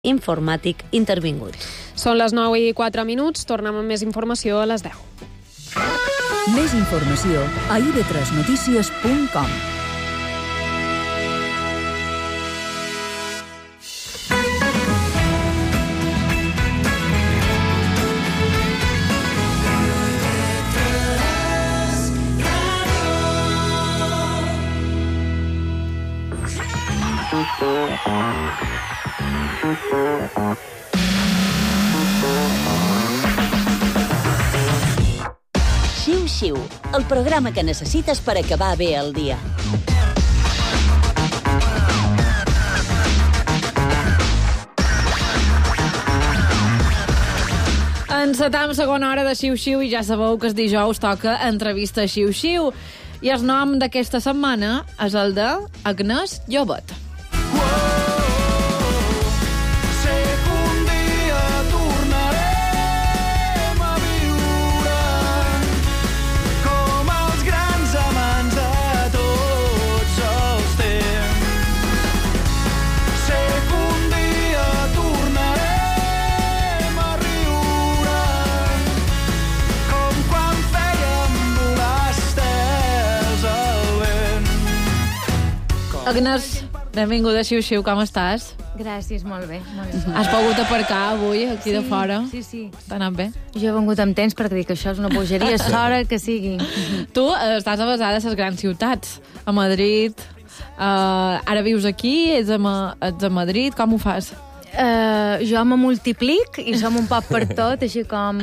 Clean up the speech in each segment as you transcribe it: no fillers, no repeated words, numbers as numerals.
informàtic intervingut. Són les 9:04, tornem amb més informació a les 10. Més informació a ib3notícies.com. Xiu-xiu, el programa que necessites per acabar bé el dia. Encetam segona hora de xiu-xiu i ja sabeu que el dijous toca entrevista xiu-xiu. I el nom d'aquesta setmana és el de Agnès Llobet. Agnès, benvinguda a Xiu-Xiu, com estàs? Gràcies, molt bé. Has pogut aparcar avui, aquí de fora? Sí. T'ha anat bé? Jo he vengut amb temps perquè dic que això és una bogeria, s'hora que sigui. Tu estàs avasada a les grans ciutats, a Madrid, ara vius aquí, ets a Madrid, com ho fas? Jo me multiplic i som un poc per tot, així com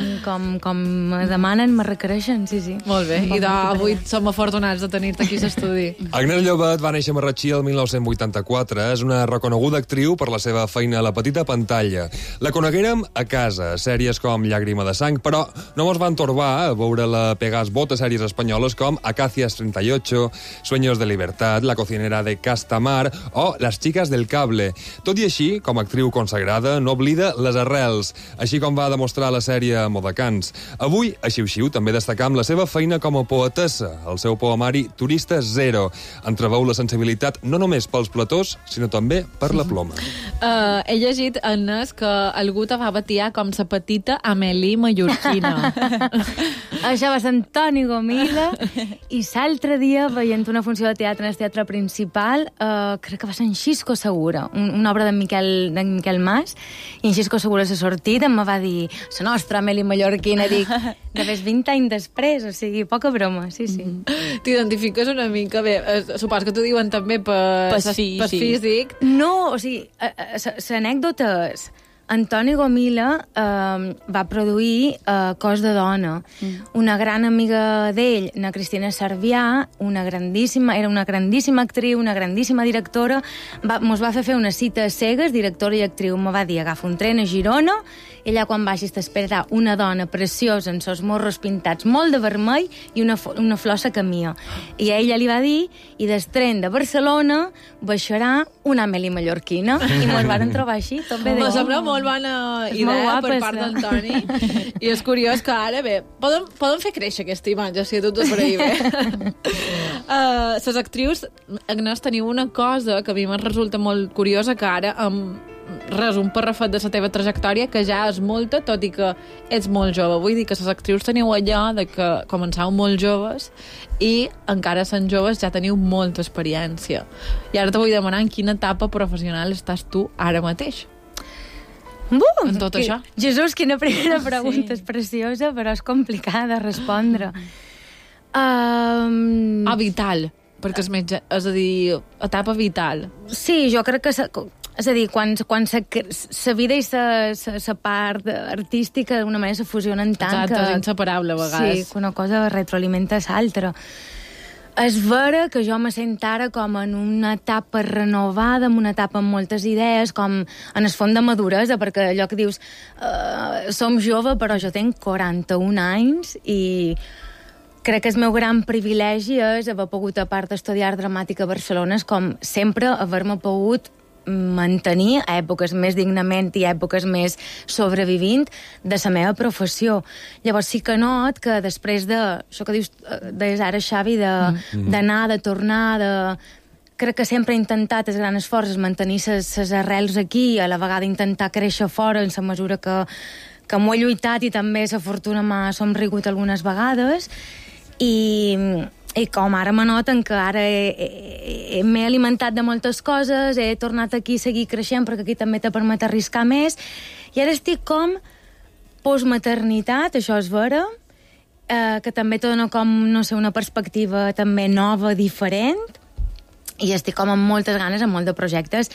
me demanen, me requereixen, sí. Molt bé, i avui som afortunats de tenir-te aquí a l'estudi. Agnès Llobet va néixer a Marratxí el 1984. És una reconeguda actriu per la seva feina a la petita pantalla. La coneguérem a casa, a sèries com Llàgrima de sang, però no mos van torbar a veure-la pegar es bot a sèries espanyoles com Acacias 38, Sueños de libertad, La cocinera de Castamar o Las chicas del cable. Tot i així, com a actriu consagrada, no oblida les arrels, així com va demostrar la sèrie Modacans. Avui, a Xiu-Xiu, també destacam la seva feina com a poetessa, el seu poemari Turista Zero. Entreveu la sensibilitat no només pels platós, sinó també per la ploma. He llegit, Agnès, que algú te va batiar com sa petita Amélie mallorquina. Això va ser Antoni Gomila i l'altre dia, veient una funció de teatre en el teatre principal, crec que va ser en Xisco Segura, una obra d'en Miquel Mas, i en Xisco Segura s'ha sortit, em va dir la nostra Amélie mallorquina, dic, de més 20 anys després, o sigui, poca broma, sí. T'identifiques una mica bé, supos que t'ho diuen també per físic. No, o sigui, l'anècdota és Antoni Gomila va produir Cos de dona. Una gran amiga d'ell, na Cristina Sarbià, era una grandíssima actriu, una grandíssima directora, mos va fer una cita a cegues, directora i actriu. Me va dir, agafa un tren a Girona, ella quan baixis t'esperarà una dona preciosa amb els morros pintats molt de vermell i una flor a camia. I ella li va dir, i del tren de Barcelona baixarà una Amélie mallorquina. I mos van trobar així, tot bé. Me sembla molt bona idea per part d'Antoni. I és curiós que ara, bé, poden fer créixer aquesta imatge, si tot per ahir bé. Les actrius, Agnès, teniu una cosa que a mi em resulta molt curiosa, que ara resum per refet de la teva trajectòria, que ja és molta, tot i que ets molt jove. Vull dir que les actrius teniu allò de que començau molt joves i encara sent joves ja teniu molta experiència. I ara te vull demanar en quina etapa professional estàs tu ara mateix. En tot això. Jesús, quina primera pregunta, és preciosa, però és complicada de respondre. Vital, perquè és a dir, etapa vital. Sí, jo crec que és a dir, quan la vida i la part artística d'alguna manera se fusionen tant. Exacte, és inseparable a vegades. Sí, que una cosa retroalimenta l'altra. És vera que jo me sent ara com en una etapa renovada, en una etapa amb moltes idees, com en el fons de maduresa, perquè allò que dius, som jove, però jo tenc 41 anys i crec que el meu gran privilegi és haver pogut, a part d'estudiar dramàtica a Barcelona, és com sempre haver-me pogut mantenir a èpoques més dignament i a èpoques més sobrevivint de la meva professió. Llavors sí que not que després de, això que dius ara, Xavi, d'anar, de tornar, crec que sempre he intentat, el gran esforç, és mantenir les arrels aquí i a la vegada intentar créixer fora en la mesura que m'ho he lluitat i també la fortuna m'ha somrigut algunes vegades. I com ara me noten que ara m'he alimentat de moltes coses, he tornat aquí a seguir creixent perquè aquí també te permet arriscar més, i ara estic com postmaternitat, això és vera, que també te dona com, no sé, una perspectiva també nova, diferent, i estic com amb moltes ganes, amb molt de projectes,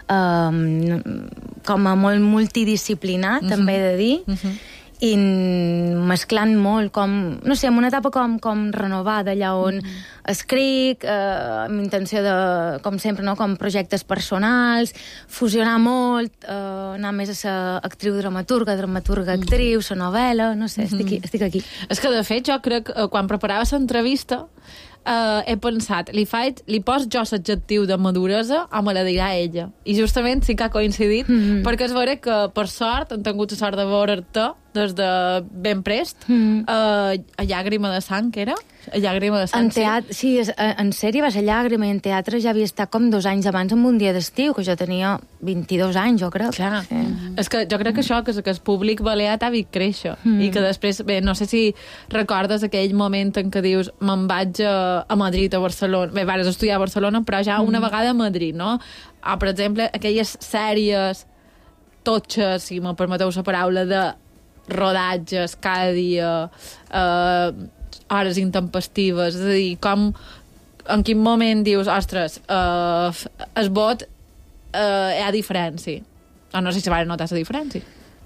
com a molt multidisciplinat, també he de dir, i mesclant molt, com, no sé, en una etapa com renovada, allà on escric, amb intenció de, com sempre, no, com projectes personals, fusionar molt, anar més a ser actriu dramaturga, actriu, la novel·la, no sé, estic aquí. És que, de fet, jo crec que quan preparava l'entrevista he pensat, li poso jo l'adjectiu de maduresa o me la dirà ella. I justament sí que ha coincidit, perquè és vera que, per sort, hem tingut la sort de veure'te des de ben prest, a Llàgrima de sang, era? A Llàgrima de sang, en teatre, sí, en sèrie va ser Llàgrima, i en teatre ja havia estat com 2 anys abans amb Un dia d'estiu, que jo tenia 22 anys, jo crec. Clar, sí. És que jo crec que això, que el públic balear t'ha vist créixer, i que després, bé, no sé si recordes aquell moment en què dius, me'n vaig a Madrid, a Barcelona, bé, vas estudiar a Barcelona, però ja una vegada a Madrid, no? O, per exemple, aquelles sèries totxes, si me permeteu la paraula, de rodatges cada dia, hores intempestives, és a dir, com, en quin moment dius, ostres, el vot hi ha diferència? O no sé si va notar la diferència.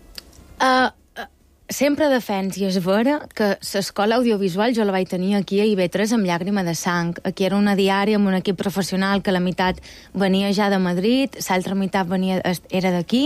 Sempre defens, i és vera, que l'escola audiovisual jo la vaig tenir aquí a IB3 amb Llàgrima de sang. Aquí era una diària amb un equip professional que la meitat venia ja de Madrid, l'altra meitat era d'aquí,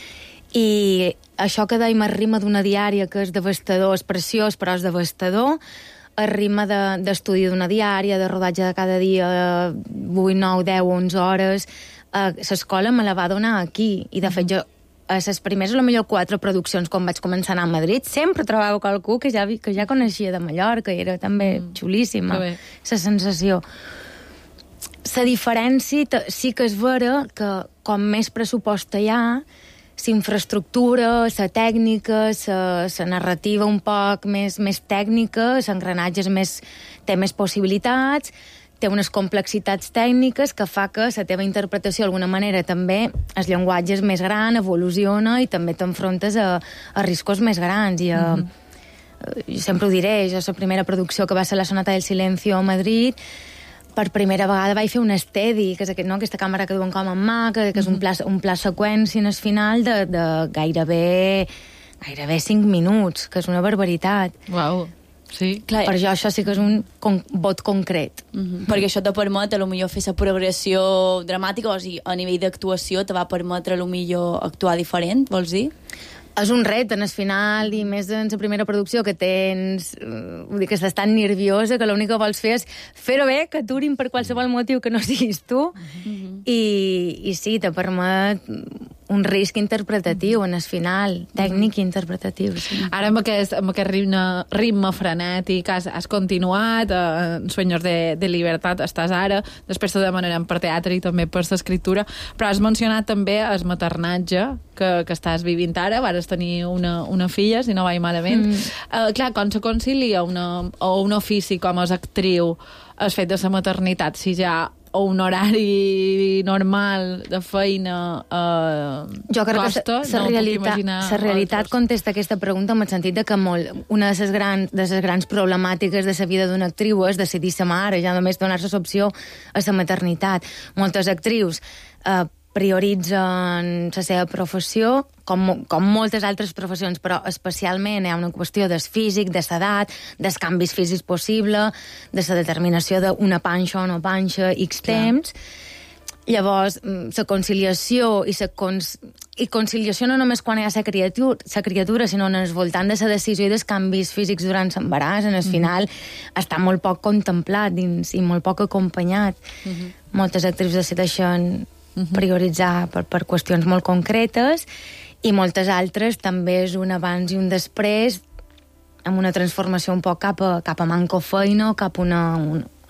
i això que dèiem el ritme d'una diària, que és devastador, és preciós, però és devastador, el ritme d'estudi d'una diària, de rodatge de cada dia, 8, 9, 10, 11 hores, l'escola me la va donar aquí, i de fet jo a les primeres, potser 4 produccions, quan vaig començar a anar a Madrid, sempre trobava qualcú que ja coneixia de Mallorca, i era també xulíssima, la sensació. La diferència sí que és vera que com més pressupost hi ha, la infraestructura, la tècnica, la narrativa un poc més tècnica, l'engranatge té més possibilitats, té unes complexitats tècniques que fa que la teva interpretació, d'alguna manera, també el llenguatge és més gran, evoluciona, i també t'enfrontes a riscos més grans. Jo sempre ho diré, jo la primera producció que va ser la Sonata del Silencio a Madrid, per primera vegada vaig fer un steady, que és aquesta càmera que duen com en mà, que és un pla seqüència en el final de gairebé 5 minuts, que és una barbaritat. Uau. Sí. Clar, per això sí que és un vot concret. Perquè això te permet, potser fer la progressió dramàtica, o sigui, a nivell d'actuació te va permetre, potser actuar diferent, vols dir? És un repte en el final, i més en la primera producció, que tens... Vull dir que estàs tan nerviosa que l'únic que vols fer és fer-ho bé, que aturin per qualsevol motiu que no siguis tu, i sí, te permet un risc interpretatiu en el final, tècnic i interpretatiu. Sí. Ara amb aquest ritme frenètic has continuat, en Sueños de Libertad estàs ara, després te demanarem per teatre i també per l'escriptura, però has mencionat també el maternatge que estàs vivint ara, vas tenir una filla, si no vaig malament. Clar, com se concilia un ofici com és actriu, el fet de la maternitat, si ja o un horari normal de feina jo crec costa, que la realitat contesta aquesta pregunta en el sentit de que una de les grans problemàtiques de la vida d'una actriu és decidir ser mare, ja només donar-se l'opció a la maternitat. Moltes actrius prioritzen la seva professió, com moltes altres professions, però especialment hi ha una qüestió del físic, de l'edat, dels canvis físics possibles, de la determinació d'una panxa o no panxa, X temps. Llavors, la conciliació i conciliació no només quan hi ha la criatura, sinó en el voltant de la decisió i dels canvis físics durant l'embaràs, en el final està molt poc contemplat i molt poc acompanyat. Moltes actrius decideixen prioritzar per qüestions molt concretes, i moltes altres també és un abans i un després, amb una transformació un poc cap a manco feina, cap a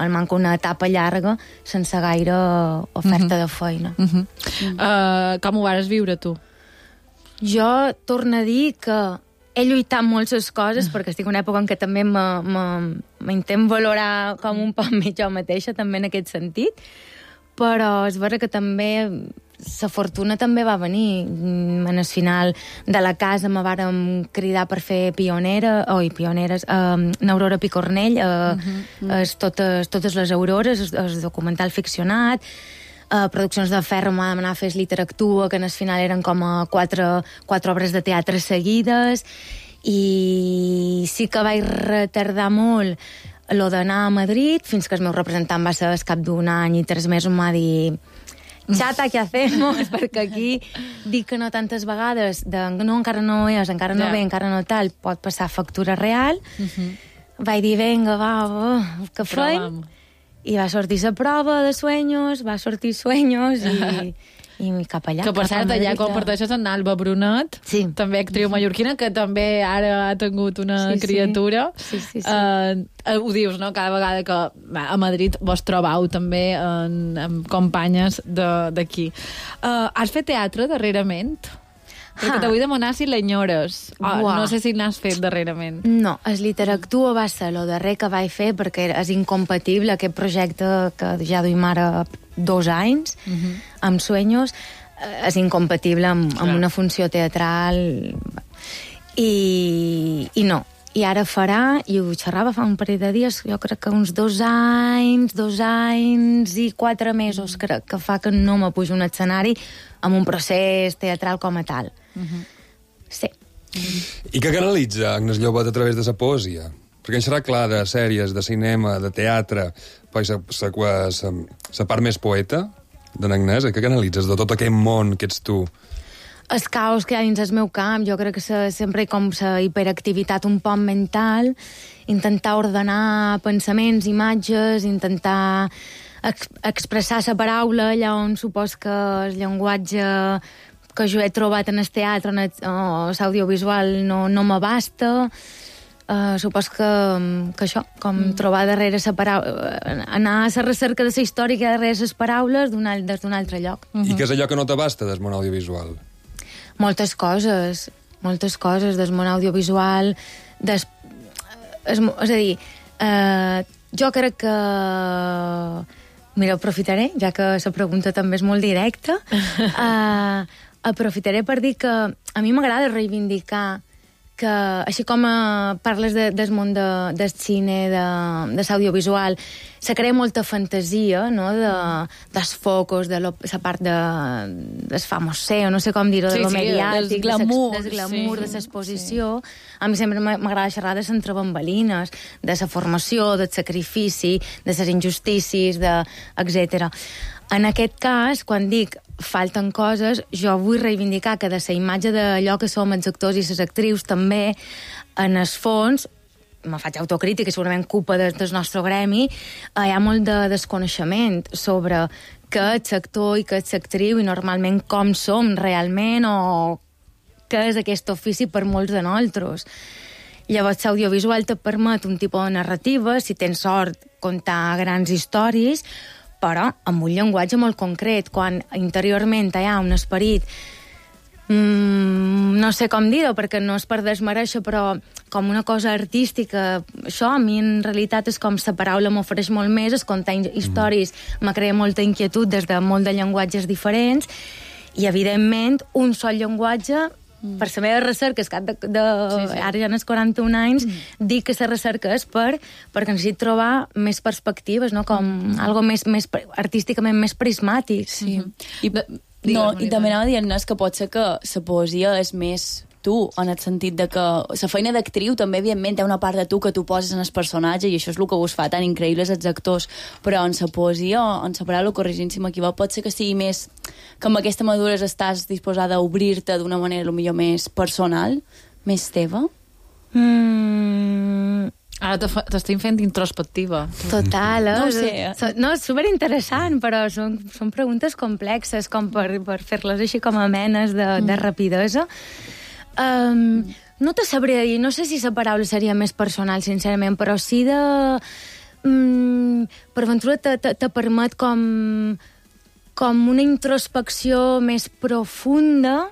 em manca una etapa llarga sense gaire oferta de feina. Com ho vas viure, tu? Jo torno a dir que he lluitat molt les coses, perquè estic en una època en què també m'intent valorar com un poc més jo mateixa, també en aquest sentit, però és vera que també la fortuna també va venir. En el final de la casa me vàrem cridar per fer pioneres, n'Aurora Picornell, totes les aurores, el documental ficcionat, produccions de Ferro m'ha demanat fer literatura, que en el final eren com quatre obres de teatre seguides, i sí que vaig retardar molt lo d'anar a Madrid, fins que el meu representant va ser al cap d'un any i 3 mesos m'ha dit xata, què hacemos? Perquè aquí dic que no tantes vegades no, encara no és, encara no ve, encara no tal, pot passar factura real. Vaig dir, vinga, va, que fem? I va sortir la prova de Sueños, va sortir Sueños i cap allà. Que per cert, allà comparteixes amb Alba Brunet, també actriu mallorquina, que també ara ha tingut una criatura. Sí. Ho dius, no?, cada vegada que a Madrid vos trobau també amb companyes d'aquí. Has fet teatre darrerament? Perquè te vull demanar si l'enyores. No sé si n'has fet darrerament. No, el Literatura va ser el darrer que vaig fer perquè és incompatible aquest projecte que ja duim ara 2 anys, amb Sueños, és incompatible amb una funció teatral i no. I ara farà, i ho xerrava fa un parell de dies, jo crec que uns 2 anys i 4 mesos crec que fa que no me pujo un escenari amb un procés teatral com a tal. Sí. I què canalitza Agnès Llobet a través de la poesia? Perquè en serà clar de sèries, de cinema, de teatre, però la part més poeta d'en Agnès, què canalitzes de tot aquest món que ets tu? El caos que hi ha dins el meu camp, jo crec que sempre hi com la hiperactivitat un poc mental, intentar ordenar pensaments, imatges, intentar expressar la paraula allà on supos que el llenguatge que jo he trobat en el teatre o l'audiovisual no m'abasta. Supos que això, com trobar darrere la paraula, anar a la recerca de la història que hi ha darrere les paraules des d'un altre lloc. I què és allò que no t'abasta del món audiovisual? Moltes coses del món audiovisual. És a dir, jo crec que... Mira, aprofitaré, ja que la pregunta també és molt directa, aprofitaré per dir que a mi m'agrada reivindicar que, així com parles del món del cine, de l'audiovisual, se crea molta fantasia, no?, dels focus, de la part del famoseo, no sé com dir-ho, de lo mediàtic, del glamour, de l'exposició. A mi sempre m'agrada xerrar de entre bambalines, de la formació, del sacrifici, de les injustícies, etc. En aquest cas, quan dic falten coses, jo vull reivindicar que de la imatge d'allò que som els actors i les actrius també, en el fons, me faig autocrítica, segurament culpa del nostre gremi, hi ha molt de desconeixement sobre què és l'actor i què és l'actriu i normalment com som realment o què és aquest ofici per molts de nosaltres. Llavors, l'audiovisual te permet un tipus de narrativa, si tens sort, contar grans històries, però amb un llenguatge molt concret, quan interiorment hi ha un esperit, no sé com dir-ho, perquè no és per desmereixer, però com una cosa artística, això a mi en realitat és com la paraula m'ofereix molt més, es contar històries me crea molta inquietud des de molt de llenguatges diferents, i evidentment un sol llenguatge, per la meva recerca, ara ja n'és 41 anys, dic que la recerca és perquè necessito trobar més perspectives, no? Com algo més artísticament més prismàtic. Sí. I també anava dient que pot ser que la poesia és més tu, en el sentit de que la feina d'actriu també, evidentment, hi ha una part de tu que tu poses en el personatge i això és el que us fa tan increïbles els actors, però en la poesia, en la paraula, corregint si m'equivoco, pot ser que sigui més que amb aquesta maduresa estàs disposada a obrir-te d'una manera potser més personal, més teva? Ara t'estic fent introspectiva. Total, no ho sé. No, és superinteressant, però són preguntes complexes, com per fer-les així com a menes de rapidesa. No te sabria dir, no sé si la paraula seria més personal, sincerament, però sí per aventura te permet com una introspecció més profunda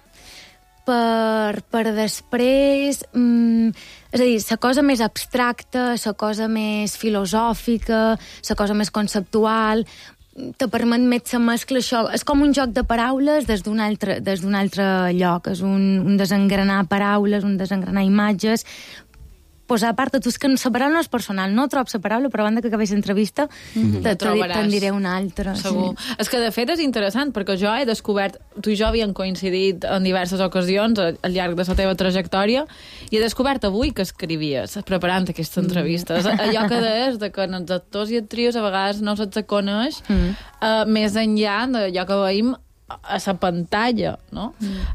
per després... és a dir, la cosa més abstracta, la cosa més filosòfica, la cosa més conceptual, te permet més la mescla, això. És com un joc de paraules des d'un altre lloc. És un desengranar paraules, un desengranar imatges, posar a part de tu, és que la paraula no és personal, no trobo la paraula, però abans que acabés l'entrevista te'n diré una altra. Segur. Sí. És que, de fet, és interessant, perquè jo he descobert... Tu i jo havíem coincidit en diverses ocasions al llarg de la teva trajectòria i he descobert avui que escrivies, preparant aquesta entrevista. Allò que deies de que els actors i actrius a vegades no se'ls coneix més enllà d'allò que veiem a la pantalla, no?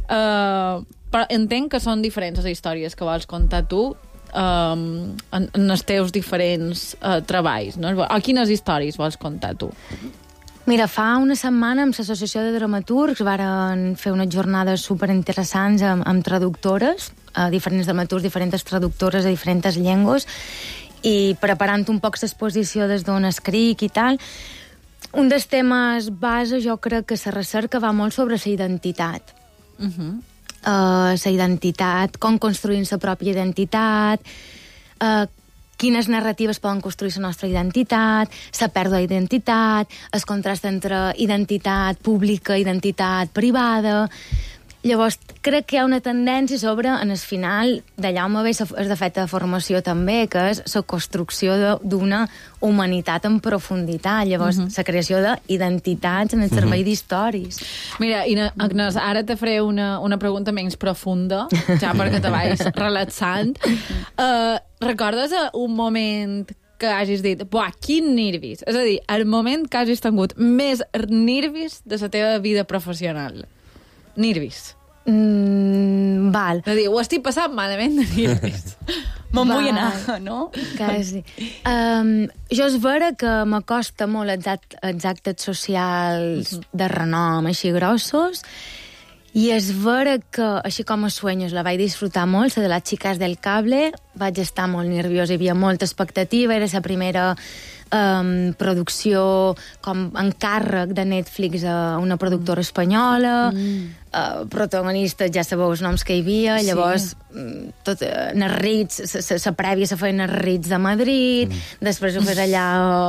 Però entenc que són diferents les històries que vols contar tu en els teus diferents treballs, no? O quines històries vols contar tu? Mira, fa una setmana amb l'Associació de Dramaturgs varen fer unes jornades superinteressants amb traductores, diferents dramaturgs, diferents traductores de diferents llengües, i preparant un poc l'exposició des d'on escric i tal. Un dels temes base, jo crec que la recerca va molt sobre la identitat. La identitat, com construir la pròpia identitat, quines narratives poden construir la nostra identitat, la pèrdua d'identitat, el contrast entre identitat pública i identitat privada. Llavors, crec que hi ha una tendència sobre, en el final, d'allà on ve és de fet de formació també, que és la construcció d'una humanitat en profunditat. Llavors, la creació d'identitats en el servei d'històries. Mira, Agnès, ara te faré una pregunta menys profunda, ja perquè te vagis relaxant. Recordes un moment que hagis dit, buah, quin nervis? És a dir, el moment que hagis tingut més nervis de la teva vida professional. Nervis. Val. És a dir, ho estic passant malament de nervis. Me'n vull anar, no? Quasi. Jo és vera que m'acosta molt els actes socials de renom així grossos, i és vera que, així com a Sueños la vaig disfrutar molt, la de les Chicas del Cable, vaig estar molt nerviosa, hi havia molta expectativa, era la primera producció com encàrrec de Netflix a una productora espanyola, protagonistes, ja sabeu els noms que hi havia, llavors tot, Narrits, la prèvia se feia Narrits de Madrid, després ho fes allà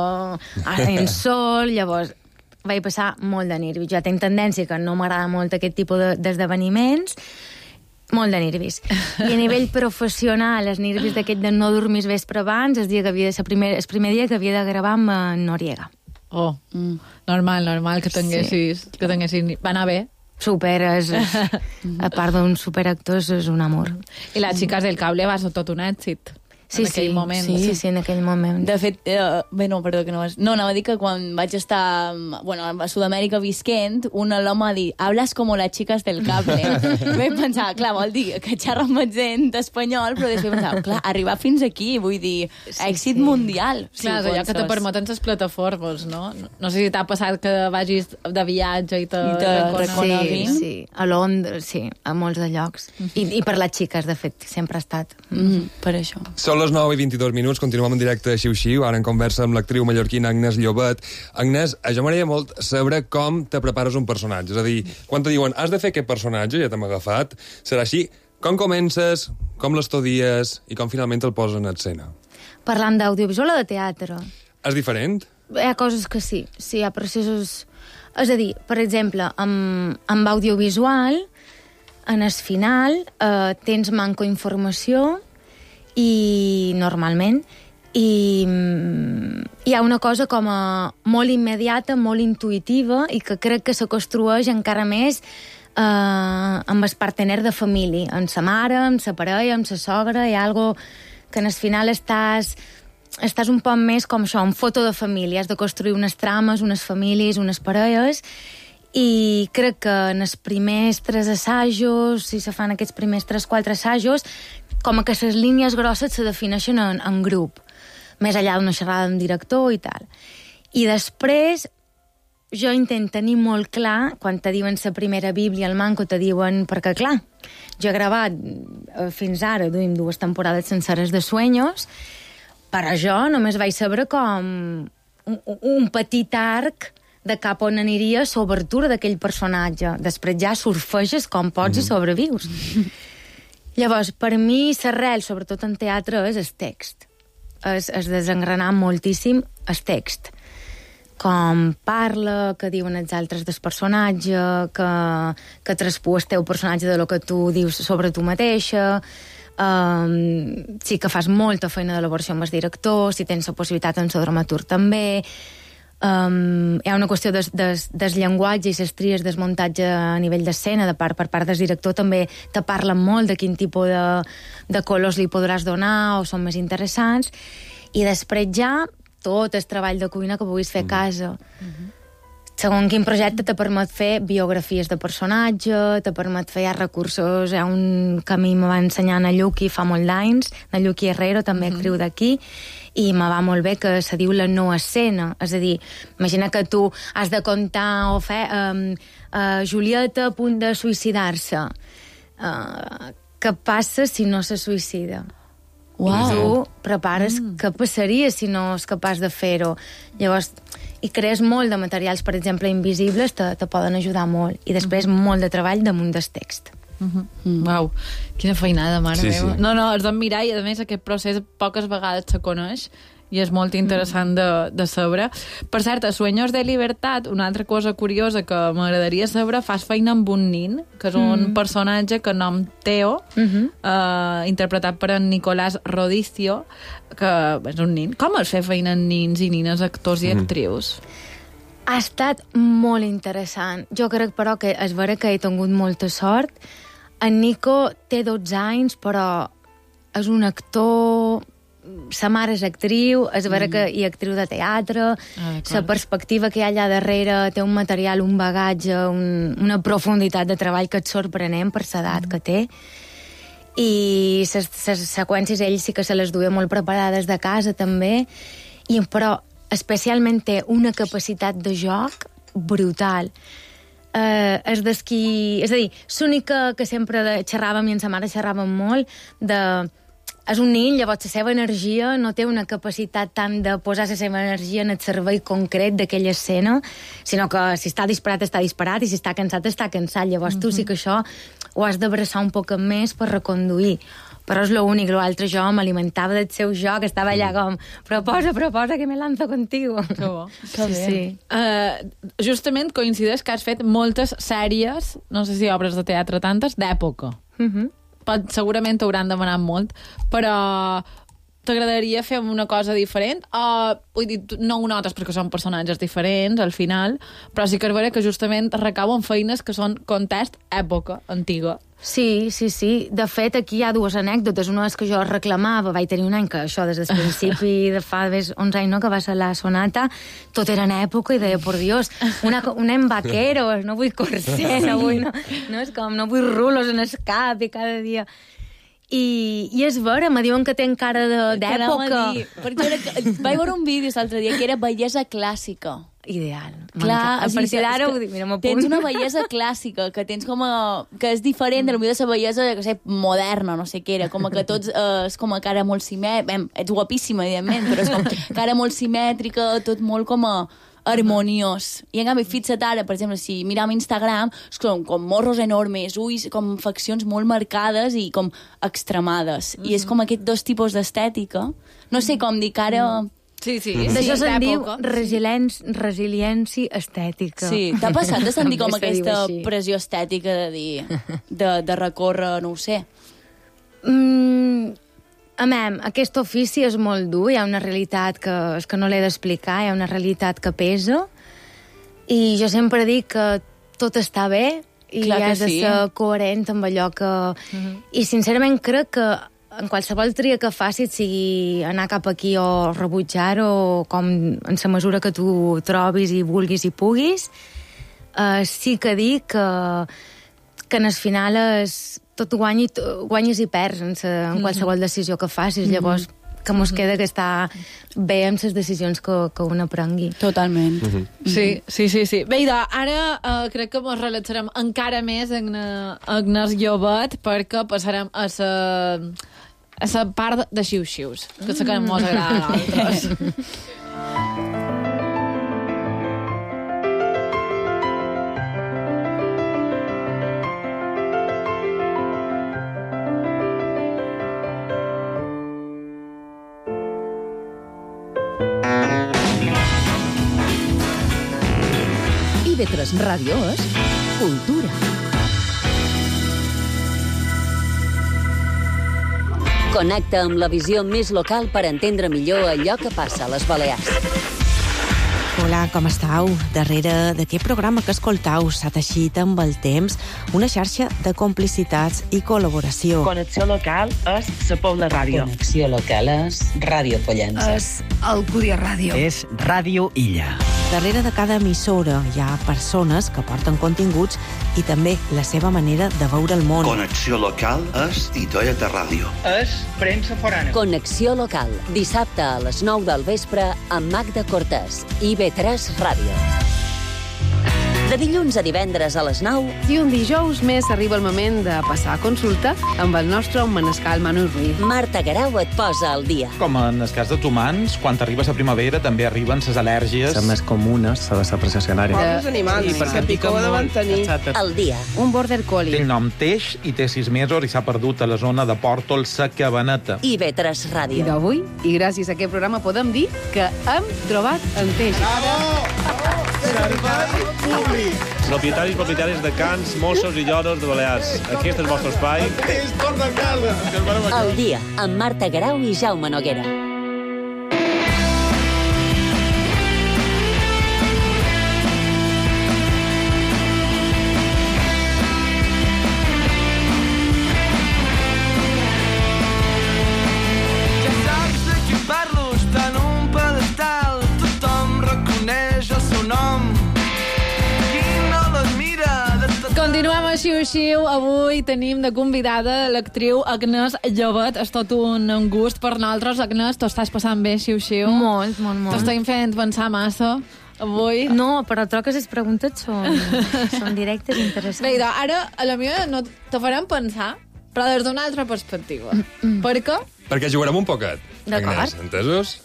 en Sol, llavors vaig passar molt de nervis. Jo tinc tendència que no m'agrada molt aquest tipus d'esdeveniments, molt de nervis. I a nivell professional, els nervis d'aquest de no dormir vespre abans, el primer dia que havia de gravar amb Noriega. Oh, normal que tinguessis... Va anar bé? Super, a part d'un superactor, és un amor. I les Chicas del Cable va ser tot un èxit. Sí, en aquell moment. De fet, perdó, que no vas... No, anava a dir que quan vaig estar a Sud-amèrica visquent, un alumne va dir, hablas como las chicas del cable. Vaig pensar, clar, vol dir que xerra amb accent espanyol, però després pensava, clar, arribar fins aquí, vull dir, èxit mundial. Clar, és allò que te permeten les plataformes, no? No sé si t'ha passat que vagis de viatge i te reconeguin. Sí, a Londres, sí, a molts de llocs. I per les xiques, de fet, sempre ha estat. Per això. Són les 9:22, continuem en directe a Xiu-Xiu, ara en conversa amb l'actriu mallorquina Agnès Llobet. Agnès, jo m'agradaria molt saber com te prepares un personatge, és a dir, quan te diuen has de fer aquest personatge, ja t'hem agafat, serà així, com comences, com l'estudies i com finalment te'l poses en escena? Parlant d'audiovisual o de teatre? És diferent? Hi ha coses que sí, hi ha processos... És a dir, per exemple, amb audiovisual, en el final tens manco informació i normalment hi ha una cosa com a molt immediata, molt intuïtiva i que crec que se construeix encara més amb el partener de família, amb sa mare, amb sa parella, amb sa sogra, hi ha algo que en el final estàs un poc més com això, un foto de família, has de construir unes trames, unes famílies, unes parelles, i crec que en els primers 3 assajos, si se fan aquests primers 3-4 assajos, com que les línies grosses se defineixen en grup, més enllà d'una xerrada amb director i tal. I després, jo intento tenir molt clar, quan te diuen la primera bíblia al manco, te diuen, perquè clar, jo he gravat fins ara, duim 2 temporades senceres de Sueños, Però jo només vaig saber com un petit arc de cap on aniria l'obertura d'aquell personatge. Després ja surfeges com pots i sobrevius. Llavors, per mi, l'arrel, sobretot en teatre, és el text. És desengranar moltíssim el text. Com parla, que diuen els altres del personatge, que traspua el teu personatge de lo que tu dius sobre tu mateixa. Sí que fas molta feina d'elaboració amb el director, si tens la possibilitat amb el dramaturg també. Hi ha una qüestió del llenguatge i les tries del muntatge a nivell d'escena per part del director, també te parlen molt de quin tipus de colors li podràs donar o són més interessants, i després ja tot el treball de cuina que puguis fer a casa. Segons quin projecte te permet fer biografies de personatge, te permet fer recursos, hi ha un que a mi me va ensenyar na Lluqui fa molt d'anys, na Lluqui Herrero, també actriu d'aquí, i me va molt bé que se diu la no escena. És a dir, imagina que tu has de contar o fer Julieta a punt de suïcidar-se. Què passa si no se suïcida? I tu prepares què passaria si no és capaç de fer-ho. Llavors, i crees molt de materials, per exemple, invisibles, te poden ajudar molt. I després molt de treball damunt del text. Uau, quina feinada, mare meva. Sí. No, has de mirar, i a més aquest procés poques vegades se coneix i és molt interessant de saber. Per cert, a Sueños de Libertad, una altra cosa curiosa que m'agradaria saber, fas feina amb un nin, que és un personatge que nom Teo, interpretat per en Nicolás Rodicio, que és un nin. Com es fer feina amb nins i nines, actors i actrius? Ha estat molt interessant. Jo crec, però, que és vera que he tingut molta sort. En Nico té 12 anys, però és un actor... Sa mare és actriu, és vera que hi ha actriu de teatre, la perspectiva que hi ha allà darrere té un material, un bagatge, una profunditat de treball que et sorprenem per l'edat que té. I les seqüències ell sí que se les duia molt preparades de casa també, però especialment té una capacitat de joc brutal. És a dir, l'únic que sempre xerràvem, i amb sa mare xerràvem molt, és un nin, llavors la seva energia no té una capacitat tant de posar la seva energia en el servei concret d'aquella escena, sinó que si està disparat, i si està cansat, està cansat. Llavors tu sí que això ho has d'abraçar un poc més per reconduir. Però és l'únic, l'altre jo m'alimentava del seu joc, estava allà com, proposa, que me lanzo contigo. Que bo. Que bé. Sí. Justament coincideix que has fet moltes sèries, no sé si obres de teatre tantes, d'època. Segurament t'hauran demanat molt, però t'agradaria fer una cosa diferent? Vull dir, no ho notes perquè són personatges diferents al final, però sí que és vera que justament recauen feines que són context època antiga. Sí. De fet, aquí hi ha dues anècdotes. Una és que jo reclamava, vaig tenir un any que això des del principi de fa 11 anys, no, que va ser la sonata, tot era en època i deia, por Dios, un nen vaquero, no vull corset, no és com, no vull rulos en el cap i cada dia... I és vera, me diuen que té cara d'època. Perquè vaig veure un vídeo l'altre dia que era bellesa clàssica. Ideal. Clar, a partir d'ara ho dic, mira, m'apunt. Tens una bellesa clàssica, que tens com a... que és diferent de la bellesa, que sé, moderna, no sé què era, com que tots és com a cara molt simètrica, ets guapíssima, evidentment, però és com cara molt simètrica, tot molt com a harmoniós. I en canvi, fixa't ara, per exemple, si miram Instagram, és com morros enormes, ulls com faccions molt marcades i com extremades. I és com aquests dos tipus d'estètica. No sé com dir, cara... Sí. D'això se'n diu resiliència estètica. Sí, t'ha passat de sentir com aquesta pressió estètica de dir... de recórrer, no ho sé. Aquest ofici és molt dur, hi ha una realitat que no l'he d'explicar, hi ha una realitat que pesa, i jo sempre dic que tot està bé i has de ser coherent amb allò que... I sincerament crec que en qualsevol tria que facis, sigui anar cap aquí o rebutjar-ho, com en la mesura que tu trobis i vulguis i puguis, sí que dic que en el final tot guanyes i perds en qualsevol decisió que facis. Llavors, que mos queda que està bé amb les decisions que un aprengui. Totalment. Sí. Bé, ara crec que ens relaxarem encara més en Agnès Llobet, perquè passarem a a la part de xiu-xius, que sé que mos agrada a nosaltres. IB3 Ràdio és cultura. Connecta amb la visió més local per entendre millor allò que passa a les Balears. Hola, com estàu? Darrere d'aquest programa que escoltau s'ha teixit amb el temps una xarxa de complicitats i col·laboració. Connexió local és la Pobla Ràdio. Connexió local és Ràdio Pollença. És Alcúdia Ràdio. És Ràdio Illa. Darrere de cada emissora hi ha persones que porten continguts i també la seva manera de veure el món. Connexió local és Titoeta Ràdio. És premsa forana. Connexió local, dissabte a les 9 del vespre amb Magda Cortés, IB3 Ràdio. De dilluns a divendres a les 9. I un dijous més arriba el moment de passar a consulta amb el nostre manescal Manu Ruiz. Marta Guerau et posa al dia. Com en el cas dels humans, quan arriba la primavera també arriben les al·lèrgies. Les més comunes de la precessionària. Els animals, que picó deuen tenir. Al dia. Un border collie. Té el nom Teix i té 6 mesos i s'ha perdut a la zona de Pòrtol, sa Cabaneta. IB3 Ràdio. I d'avui, i gràcies a aquest programa, podem dir que hem trobat en Teix. Servei públic. Propietaris i propietàries de cans, mossos i lloros de Balears. Aquest és el vostre espai. Al dia, amb Marta Guerau i Jaume Noguera. Ja saps de qui parlo, està en un pedestal, tothom reconeix el seu nom. Continuem a Xiu-Xiu. Avui tenim de convidada l'actriu Agnès Llobet. És tot un gust per nosaltres. Agnès, t'ho estàs passant bé, Xiu-Xiu? Molt. T'ho estem fent pensar massa avui? No, però troc que les preguntes són directes i interessants. Bé, doncs, ara a la meva no te farem pensar, però des d'una altra perspectiva. Per què? Perquè jugarem un poquet. D'acord. Agnès, entesos?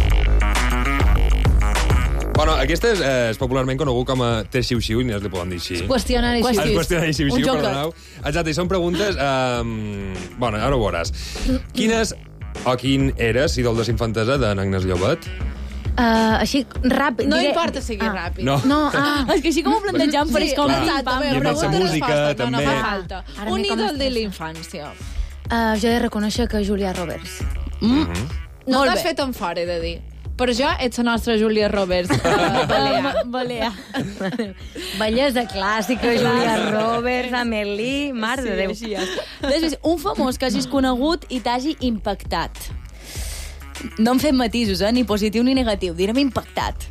Bueno, aquesta és popularment conegut com a test xiu-xiu, i no li podem dir així. Qüestionari xiu-xiu. Qüestionari xiu-xiu, perdoneu. Exacte, i són preguntes... Bueno, ara ho veuràs. Quin eres ídol de infantesa d'en Agnès Llobet? Així, ràpid. No importa seguir ràpid. No. És que així com ho plantejam, però és com... I amb la música, també. No fa falta. Un ídol de la infància. Jo he de reconèixer que Julia Roberts. No t'has fet en fora, he de dir. Per això ets la nostra Julia Roberts. Balear. Bellesa clàssica, Julia Roberts, Amélie, mare de Déu. Després, un famós que hagis conegut i t'hagi impactat. No em fem matisos, ni positiu ni negatiu. Direm impactat.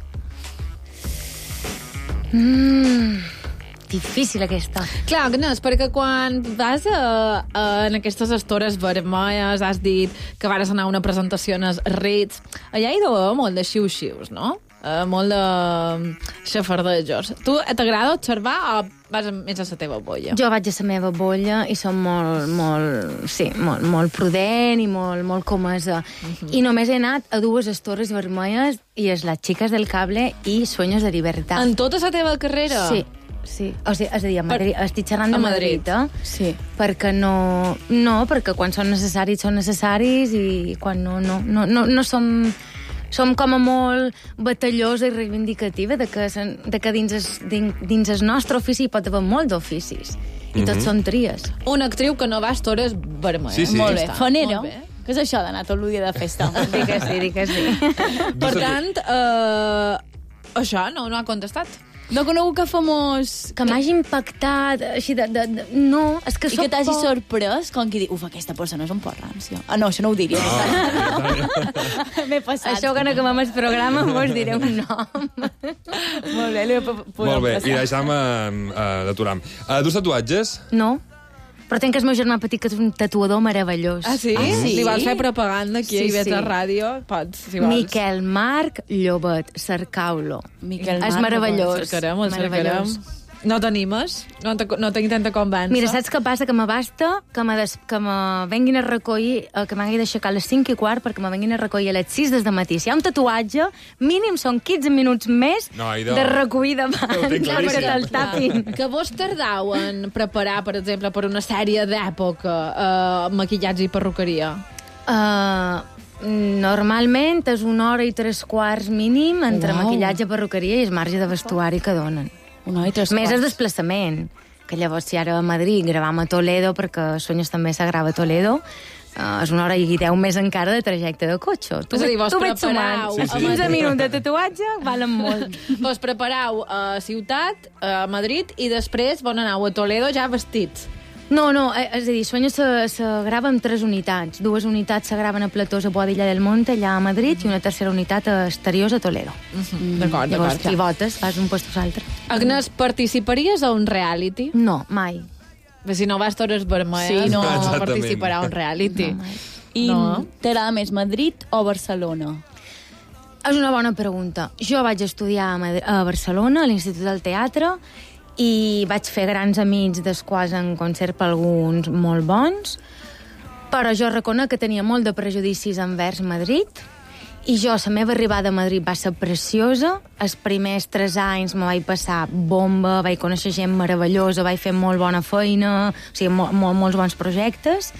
Difícil, aquesta. Clar, Agnès, perquè quan vas en aquestes estores vermelles, has dit que vares anar a una presentació en els Ritz, allà hi deu haver molt de xiu-xius, no? Molt de xafardejos. Tu t'agrada observar o vas més a la teva bolla? Jo vaig a la meva bolla i som molt prudent i molt comesa. I només he anat a 2 estores vermelles i és Las Chicas del Cable i Sueños de Libertad. En tota la teva carrera? Sí. O sigui, és a dir, a Madrid. Estic xerrant de Madrid, Sí. Perquè perquè quan són necessaris i quan no som com a molt batallosa i reivindicativa de que dins el nostre ofici hi pot haver molt d'oficis. I tots són tries. Una actriu que no va a estores vermelles. Sí. Molt bé. Fonero. Què és això d'anar tot el dia de festa? Dic que sí. Per tant, això no ha contestat. No he conegut cap famós... Que m'hagi impactat, així no, és que I que t'hagi sorprès, com qui diu, aquesta persona és un pot rància. No, això no ho diria. M'he passat. Això quan acabem el programa vos diré un nom. Molt bé, i deixa'm d'aturar. Dus tatuatges? No. Però tenc el meu germà petit, que és un tatuador meravellós. Ah, sí? Li vas fer propaganda aquí a IB3 Ràdio? Pots, si vols. Miquel Marc Llobet, cercau-lo. Miquel Marc. És meravellós. El cercarem. No t'animes? No t'intenta convèncer? Mira, saps què passa? Que m'abasta que me venguin a recollir, que m'hagi d'aixecar a les 5:15 perquè me venguin a recollir a les 6 des de matí. Si hi ha un tatuatge, mínim són 15 minuts més de recollir davant perquè te'l tapin. Que vos tardau en preparar, per exemple, per una sèrie d'època, maquillatge i perruqueria? Normalment és 1 hora i 3/4 mínim entre maquillatge, perruqueria i el marge de vestuari que donen. Més el desplaçament, que llavors si ara a Madrid gravam a Toledo, perquè Sueños també se grava a Toledo, és 1 hora i 10 més encara de trajecte de cotxe. Tu veig sumant. 15 minuts de tatuatge valen molt. Vos preparau a Ciutat, a Madrid, i després vos anau a Toledo ja vestits. No, és a dir, Sueños se grava en 3 unitats. 2 unitats se graven a platós a Boadilla del Monte, allà a Madrid, i una tercera unitat a exteriors a Toledo. D'acord. Llavors, si votes, fas un puesto a l'altre. Agnès, participaries a un reality? No, mai. Si no vas Torres Vermelles, no participarà a un reality. No, I t'agrada més Madrid o Barcelona? És una bona pregunta. Jo vaig estudiar a Barcelona, a l'Institut del Teatre, i vaig fer grans amics dels quals en conservo alguns molt bons, però jo reconec que tenia molt de prejudicis envers Madrid, i jo, la meva arribada a Madrid va ser preciosa. Els primers 3 anys me vaig passar bomba, vaig conèixer gent meravellosa, vaig fer molt bona feina, o sigui, molts bons projectes,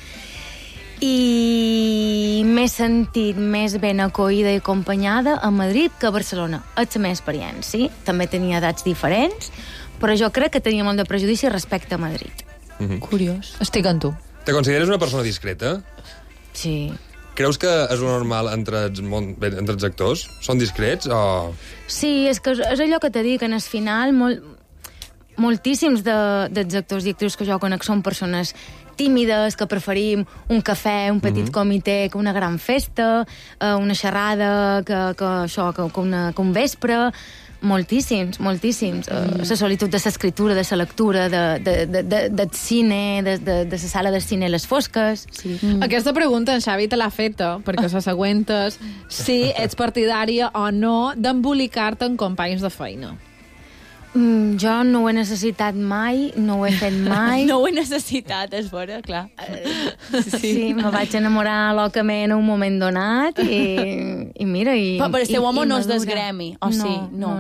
i m'he sentit més ben acollida i acompanyada a Madrid que a Barcelona. És la meva experiència. També tenia edats diferents, però jo crec que tenia molt de prejudici respecte a Madrid. Curiós. Estic amb tu. Te consideres una persona discreta? Sí. Creus que és lo normal entre els actors? Són discrets o...? Sí, és que és allò que t'he dit, que en el final moltíssims dels actors i actrius que jo conec són persones tímides, que preferim un cafè, un petit comitè, que una gran festa, una xerrada, que un vespre. Moltíssims. La solitud de l'escriptura, de la lectura, del cine, de la sala de cine a les fosques. Sí. Aquesta pregunta en Xavi te l'ha feta, perquè la següent és si ets partidària o no d'embolicar-te en companys de feina. Jo no ho he necessitat mai, no ho he fet mai. No ho he necessitat, és vera, clar. Sí, me vaig enamorar locament en un moment donat i mira... Però el teu home no és del gremi, o sí? No.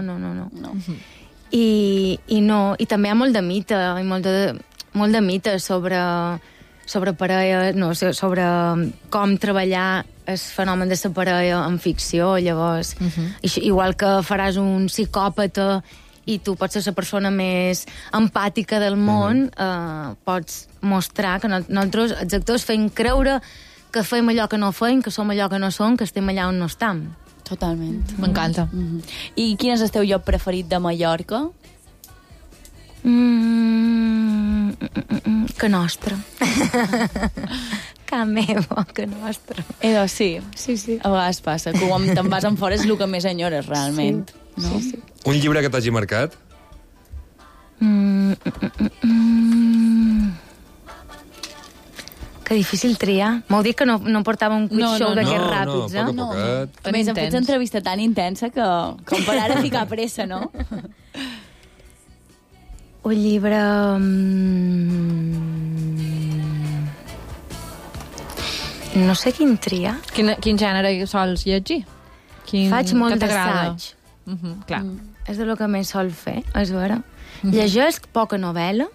I també hi ha molt de mite, molt de mite sobre parella, no, sobre com treballar el fenomen de la parella en ficció, llavors. Igual que faràs un psicòpata i tu pots ser la persona més empàtica del món, pots mostrar que nosaltres, els actors, fem creure que fem allò que no fem, que som allò que no som, que estem allà on no estem. Totalment. M'encanta. I quin és el teu lloc preferit de Mallorca? Que nostra. Que meva, que nostra. Sí. A vegades passa, que quan te'n vas en fora és el que més enyores, realment. Sí. Un llibre que t'hagi marcat? Que difícil triar. M'heu dit que no portava un quiz show d'aquests ràpids, eh? No. A més, hem fet entrevista tan intensa que com per ara ficar pressa, no? Un llibre... No sé quin triar. Quin gènere sols llegir? Faig molt d'assaig. Clar. És el que més sol fer, és vera. Llegesc poca novel·la.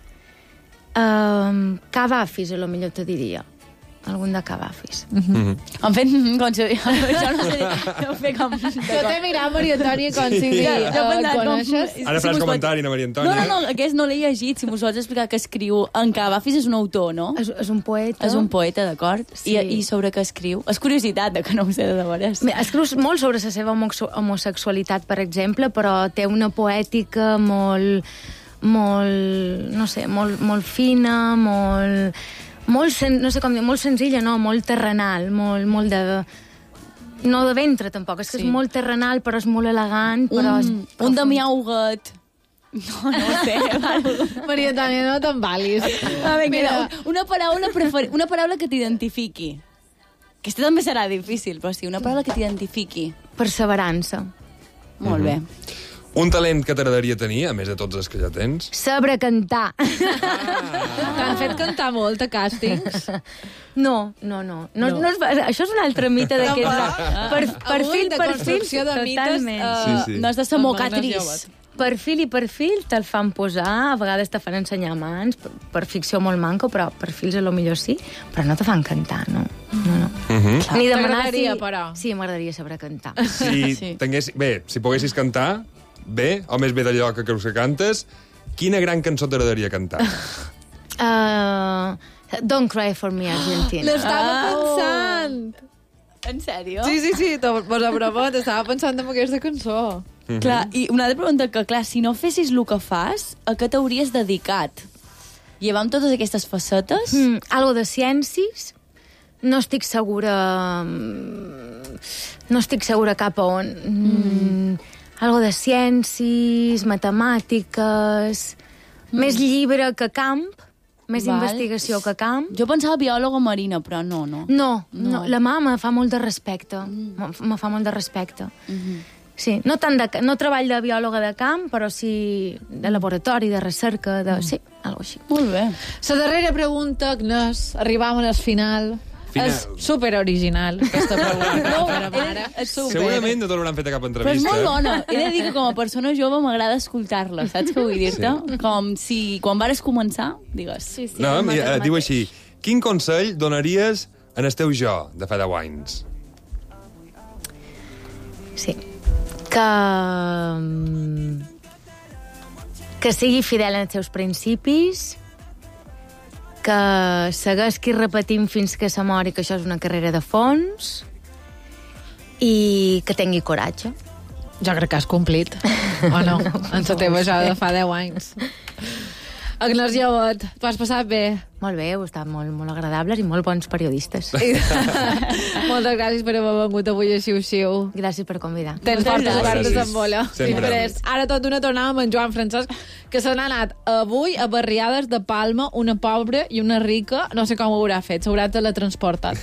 Cavafis, a lo millor te diria. Algun de Cavafis. Han fet com si... Jo no sé... Jo t'he mirat, Maria Antònia, com si... Coneixes? Ara faràs comentari, na Maria Antònia. No, aquest no l'he llegit. Si m'ho sols explicar que escriu... En Cavafis és un autor, no? És un poeta. És un poeta, d'acord. I sobre què escriu? És curiositat, que no ho sé de veres. Escriu molt sobre la seva homosexualitat, per exemple, però té una poètica molt fina, molt senzilla, no, molt terrenal, molt de... No de ventre, tampoc, és que és molt terrenal, però és molt elegant, però... Un de miauget. No ho sé. Maria Antònia, no t'embalis. Mira, una paraula que t'identifiqui. Aquesta també serà difícil, però sí, una paraula que t'identifiqui. Perseverança. Molt bé. Un talent que t'agradaria tenir, a més de tots els que ja tens? Saber cantar. T'han fet cantar molt a càstings? No. Això és un altre mite d'aquests. Perfil, totalment. No has de ser mocatriç. Perfil i perfil te'l fan posar, a vegades te fan ensenyar mans, per ficció molt manco, però perfils a lo millor sí, però no te fan cantar, no. Ni demanar però. Sí, m'agradaria saber cantar. Si poguessis cantar, bé, o més bé d'allò que creus que cantes, quina gran cançó t'agradaria cantar? Don't Cry For Me, Argentina. L'estava pensant! En sèrio? Sí, pues a broma, estava pensant en aquesta cançó. Clar, i una altra pregunta que, clar, si no fessis el que fas, a què t'hauries dedicat? Llevam totes aquestes facetes? Algo de ciències. No estic segura cap a on. Algo de ciències, matemàtiques, més llibre que camp, més investigació que camp. Jo pensava biòloga marina, però no. No, la mama me fa molt de respecte. Me fa molt de respecte. Sí, no treball de biòloga de camp, però sí de laboratori, de recerca, sí, algo així. Molt bé. La darrera pregunta, Agnès, arribàvem al final. És superoriginal, aquesta pregunta. Segurament no te l'hauran fet a cap entrevista. Però és molt bona. He de dir que com a persona jove m'agrada escoltar-la, saps què vull dir-te? Com si quan vares començar, digues. No, diu així, quin consell donaries en el teu jo de fa 10 anys? Sí. Que sigui fidel als seus principis, que segueixi repetint fins que se mori que això és una carrera de fons i que tingui coratge. Jo crec que has complit. O no? En la teva jo de fa 10 anys. Agnès Llebot, t'ho has passat bé? Molt bé, heu estat molt agradables i molt bons periodistes. Moltes gràcies per haver vengut avui a Xiu-Xiu. Gràcies per convidar. Tens portes obertes amb bola. Sempre. Ara tot d'una tornàvem amb en Joan Francesc, que se n'ha anat avui a barriades de Palma, una pobra i una rica, no sé com ho haurà fet, s'haurà teletransportat.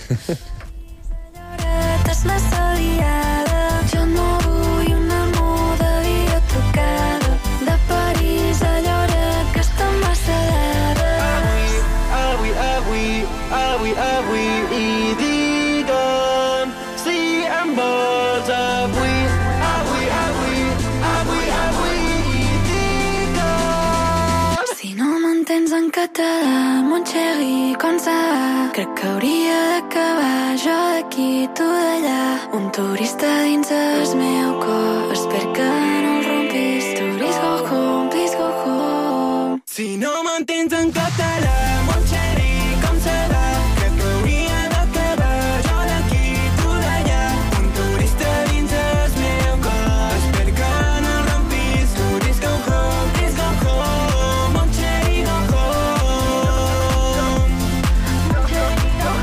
Jo no vull una muda via trucada de París a Lloret, que està massa dada. Avui, i digue'm si em vols avui, i digue'm. Si no m'entens en català, mon xerri, com ça va? Crec que hauria d'acabar jo d'aquí, tu d'allà. Un turista dins el meu cor, espero que no el rompis. Please go home, please go home. Si no m'entens en català, mon xerri, com serà? Crec que hauria d'acabar jo d'aquí, tu d'allà. Un turista dins el meu cor, espero que no el rompis. Please go home, mon xerri, go home. Mon xerri, go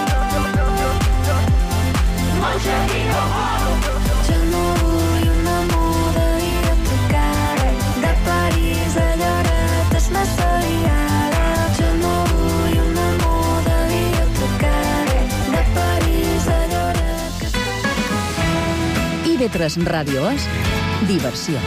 home. Jo no vull una muda via trucada de París a Lloret, és massa liada. Jo no vull una muda via trucada de París a Lloret. IB3 Ràdio és diversió.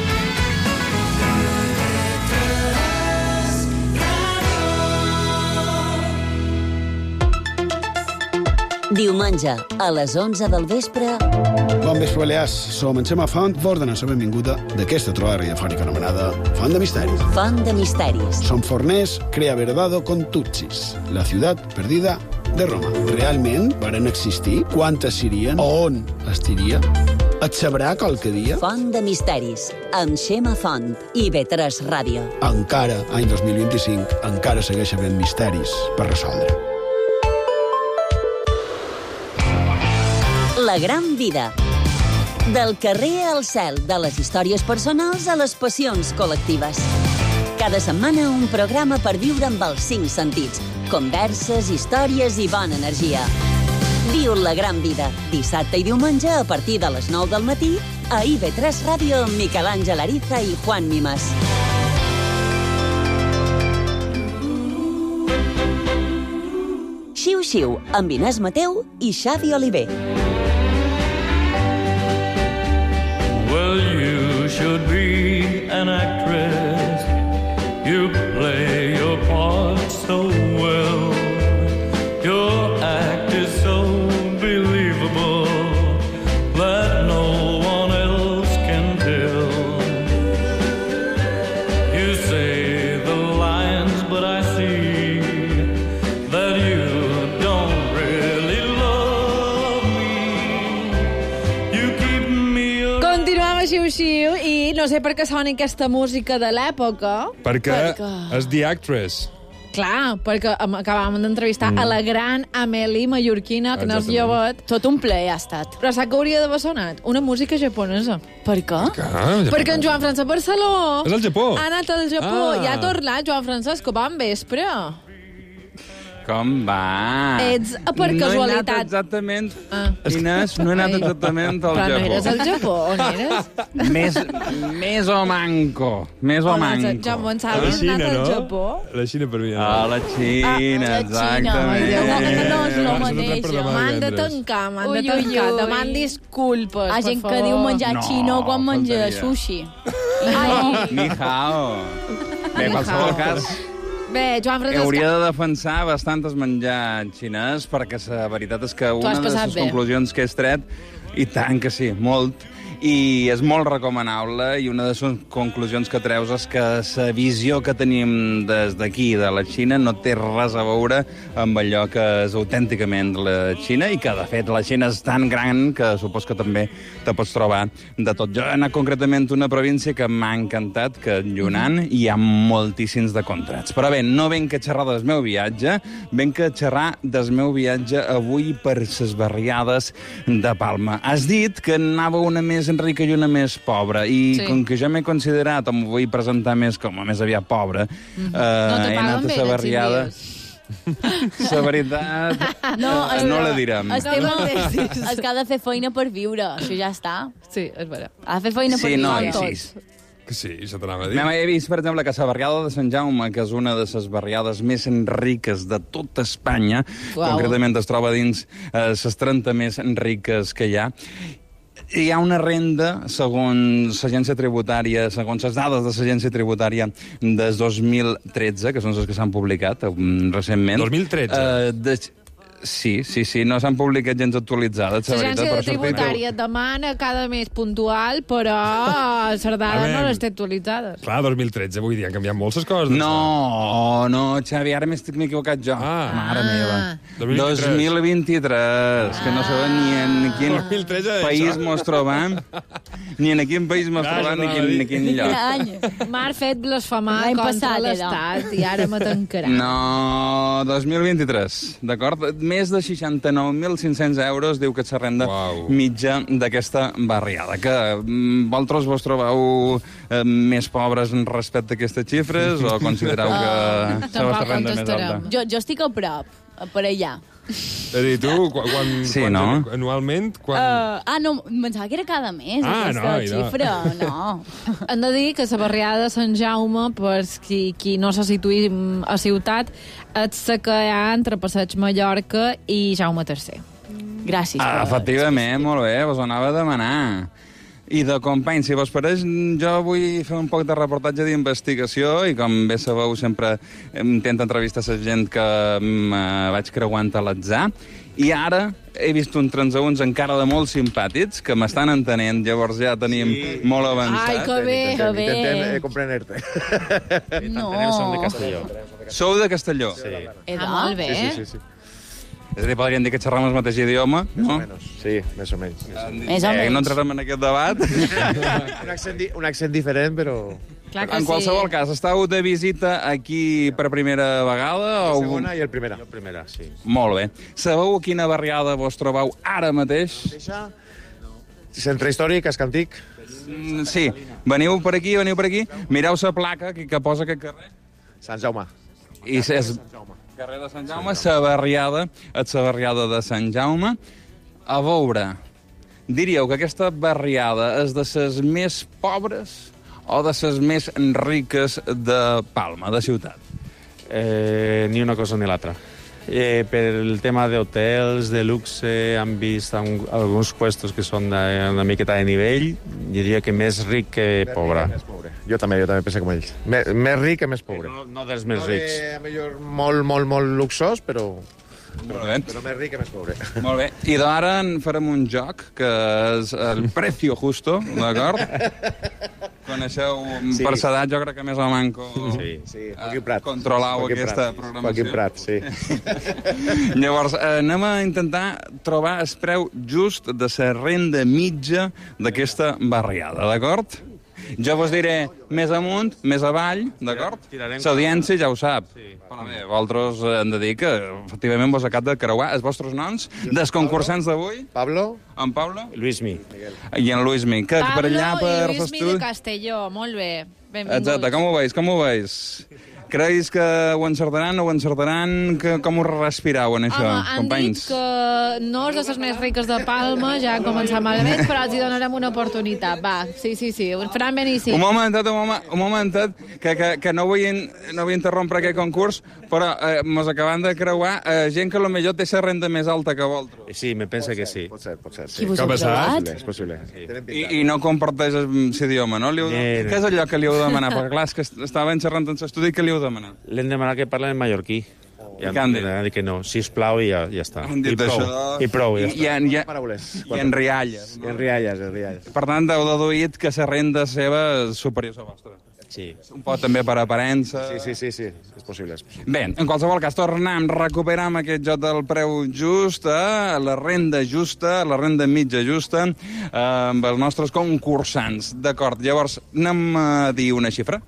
Diumenge, a les 11 del vespre... Bon vespre, Balears. Som en Xema Font, vos donem la benvinguda d'aquesta trobada radiofònica anomenada Font de Misteris. Font de Misteris. Som forners, crea verdado con Tutsis, la ciutat perdida de Roma. Realment varen existir? Quantes serien? On estiria? Et sabrà qualque dia? Font de Misteris, amb Xema Font i IB3 Ràdio. Encara, any 2025, encara segueix havent misteris per resoldre. La gran vida. Del carrer al cel, de les històries personals a les passions col·lectives. Cada setmana un programa per viure amb els 5 sentits. Converses, històries i bona energia. Viu la gran vida, dissabte i diumenge a partir de les 9 del matí a IB3 Ràdio amb Miquel Àngel Ariza i Juan Mimas. Xiu-xiu, amb Inés Mateu i Xavi Oliver. Well, you should be xiu, i no sé per què sona aquesta música de l'època. Perquè és The Actress. Clar, perquè acabàvem d'entrevistar a la gran Amélie mallorquina, que no és llevat. Tot un ple ha estat. Però sap que hauria d'haver sonat? Una música japonesa. Per què? Perquè en Joan Francesc Barceló és al Japó. Ha anat al Japó i ha tornat Joan Francesc bon vespre. Com va? Ets per casualitat. No he anat exactament, Inés, no he anat exactament al Japó. Però no eres al Japó, on eres? Més o manco. Més o manco. Joan Gonçalves ha anat al Japó? La Xina per mi. A la Xina, exactament. No és el mateix. M'han de tancar, Deman disculpes, per favor. Gent que diu menjar xino quan menja sushi. Ni hao. Bé, en qualsevol cas... Bé, Joan Francesc... Hauria de defensar bastantes menjar xinès, perquè la veritat és que una de les conclusions que he tret, i tant que sí, molt, i és molt recomanable, i una de les conclusions que treus és que la visió que tenim des d'aquí, de la Xina, no té res a veure amb allò que és autènticament la Xina, i que, de fet, la Xina és tan gran que supos que també te pots trobar de tot. Jo he anat concretament a una província que m'ha encantat, que Yunnan, hi ha moltíssims de contrats. Però bé, no venc a xerrar del meu viatge, venc a xerrar del meu viatge avui per les barriades de Palma. Has dit que anava una més rica i una més pobra, i com que jo m'he considerat, o m'ho vull presentar més com a més aviat pobra, he anat a la barriada... La veritat, no la direm. És que ha de fer feina per viure, això ja està. Sí, és veritat. Ha de fer feina per viure tots. Que sí, això t'anava a dir. He vist, per exemple, que la barriada de Sant Jaume, que és una de les barriades més riques de tota Espanya, concretament es troba dins les 30 més riques que hi ha, hi ha una renda, segons l'agència tributària, segons les dades de l'agència tributària des 2013, que són les que s'han publicat recentment. 2013? Sí, no s'han publicat gens actualitzades. L'agència tributària demana cada mes puntual, però les dades no les té actualitzades. Clar, 2013, vull dir, han canviat moltes coses. No, Xavi, ara m'he equivocat jo. Mare meva. 2023, que no sabem ni en quin país mos trobam, ni en quin país mos trobam, ni en quin lloc. M'ha fet blasfemar contra l'Estat i ara me tancarà. No, 2023, d'acord? Més de 69.500 euros diu que és la renda mitja d'aquesta barriada. Que vosaltres vos trobeu més pobres respecte a aquestes xifres o considereu que la vostra renda més alta? Jo estic a prop, per allà. És a dir, tu, anualment... No, pensava que era cada mes, aquesta xifra. No. Hem de dir que la barriada de Sant Jaume, per qui no se situï a ciutat, és la que hi ha entre Passeig Mallorca i Jaume III. Gràcies. Efectivament, molt bé, vos ho anava a demanar. I de company, si vos pareix, jo vull fer un poc de reportatge d'investigació i, com bé sabeu, sempre intento entrevistar la gent que vaig creuant a l'atzar. I ara he vist uns transeünts encara de molt simpàtics que m'estan entenent, llavors ja tenim molt avançat. Ai, que bé, que bé. Intentem comprender-te. No. Som de Castelló. Sou de Castelló? Sí. Molt bé. Sí. És a dir, podríem dir que xerram el mateix idioma, no? Més o menys, sí, més o menys. No entrarem en aquest debat. Un accent diferent, però... En qualsevol cas, estàu de visita aquí per primera vegada? La segona i el primera. La primera, sí. Molt bé. Sabeu a quina barriada vos trobeu ara mateix? Centre històric, casc antic. Sí. Veniu per aquí. Mireu la placa que posa aquest carrer. Sant Jaume. I és... Carrer de Sant Jaume, la barriada de Sant Jaume. A veure, diríeu que aquesta barriada és de les més pobres o de les més riques de Palma, de ciutat? Ni una cosa ni l'altra. Per el tema d'hotels, de luxe, han vist alguns puestos que són una miqueta de nivell. Diria que més ric que pobre. Jo també penso com ells. Més ric que més pobre. No dels més rics. Molt luxós, però més ric que més pobre. Molt bé. I d'ara en farem un joc, que és el precio justo, d'acord? coneixeu per l'edat, jo crec que més o manco controleu aquesta programació. Joaquim Prat, sí. Llavors, anem a intentar trobar el preu just de la renda mitja d'aquesta barriada, d'acord? Jo vos diré més amunt, més avall, d'acord? L'audiència ja ho sap. Però bé, vosaltres hem de dir que efectivament vos acabat de creuar els vostres noms dels concursants d'avui. Pablo. En Pablo. Luismi. I en Luismi. Que per allà per Pablo i Luismi de Castelló, molt bé. Benvinguts. Exacte, com ho veus? Creus que ho encertaran o ho encertaran? Com ho respirau en això, companys? Han dit que no és de les més riques de Palma, ja han començat malament, però els hi donarem una oportunitat. Va, sí, faran ben i sí. Un momentet, que no vull interrompre aquest concurs, però mos acabem de creuar gent que potser té la renda més alta que vosaltres. Sí, me pensa que sí. Pot ser, sí. Qui vos heu creuat? És possible. I no comparteix l'idioma, no? Què és allò que li heu de demanar? Perquè clar, és que estaven xerrant en l'estudi, que li heu demanat? L'hem demanat que parlen en mallorquí. I han dit que no, sisplau i ja està. Han dit això. I prou, ja està. I en rialles. I en rialles. Per tant, heu deduït que la renda seva és superior a la vostra. Sí. Un pot també per aparença. Sí, és possible. Bé, en qualsevol cas, recuperem aquest joc del preu just, la renda justa, la renda mitja justa, amb els nostres concursants. D'acord, llavors, anem a dir una xifra?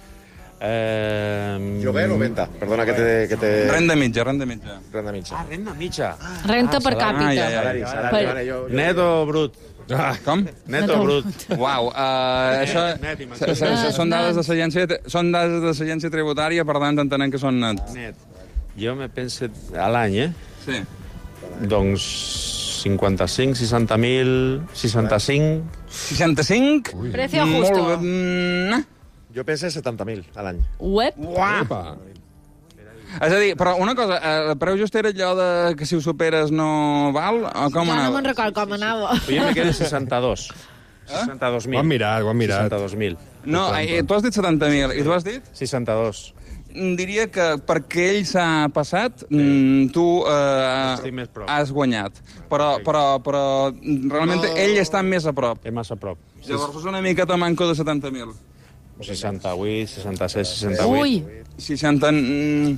Lloguer o venda? Perdona que te... Renda mitja. Renda mitja. Renta per càpita. Salari. Net o brut? Com? Net o brut? Uau, això són dades de l'agència tributària, per tant entenem que són net. Jo me penso a l'any, Sí. Doncs 55, 60.000, 65... 65? Precio justo. Jo penso 70.000 a l'any. Uepa! És a dir, però una cosa, el preu just era allò que si ho superes no val? O com anava? Ja no me'n record com anava. Jo me quedo 62. 62.000. Ho han mirat. 62.000. No, tu has dit 70.000, i tu has dit? 62. Diria que perquè ell s'ha passat, tu has guanyat. Però realment ell està més a prop. Més a prop. Llavors és una miqueta manco de 70.000. 68, 66, 68. Ui! 69.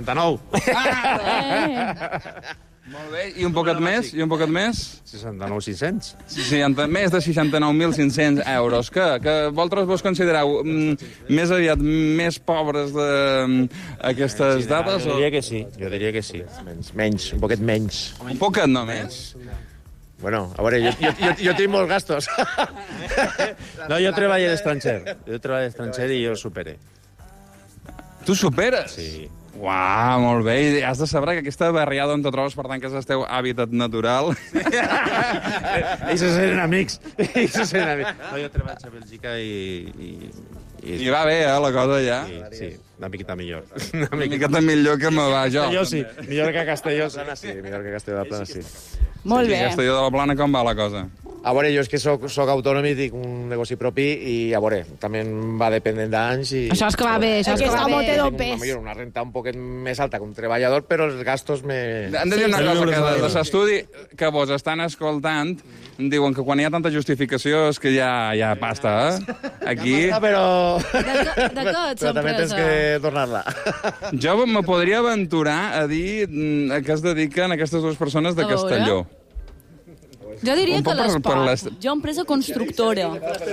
Molt bé, i un poquet més? 69.500. Més de 69.500 euros. Que vosaltres vos considereu més aviat més pobres d'aquestes dades? Jo diria que sí. Menys, un poquet menys. Un poquet només? Bueno, a veure, jo tinc molts gastos. No, jo treballo a l'estranger i jo supere. Tu superes? Sí. Uau, molt bé. I has de saber que aquesta barriada on te trobes, per tant, que és el teu hàbitat natural. Ells eren amics. No, jo treballo a Bèlgica i... I va bé, la cosa, ja? Sí, una miqueta millor. Una miqueta millor que me va jo. Castelló, sí. Millor que Castelló. Millor que Castelló de Plana, sí. Molt bé. Castelló de la Plana, com va la cosa? A veure, jo és que soc autònom i tinc un negoci propi i, a veure, també va dependent d'anys i... Això és que va bé, Tinc una renta un poquet més alta que un treballador, però els gastos me... Han de dir una cosa, que de l'estudi que vos estan escoltant, diuen que quan hi ha tanta justificació és que ja hi ha pasta, Aquí... Però... De què ets també tens que tornar-la. Jo me podria aventurar a dir a què es dediquen aquestes dues persones de Castelló. Jo diria que l'esport. Jo, empresa constructora.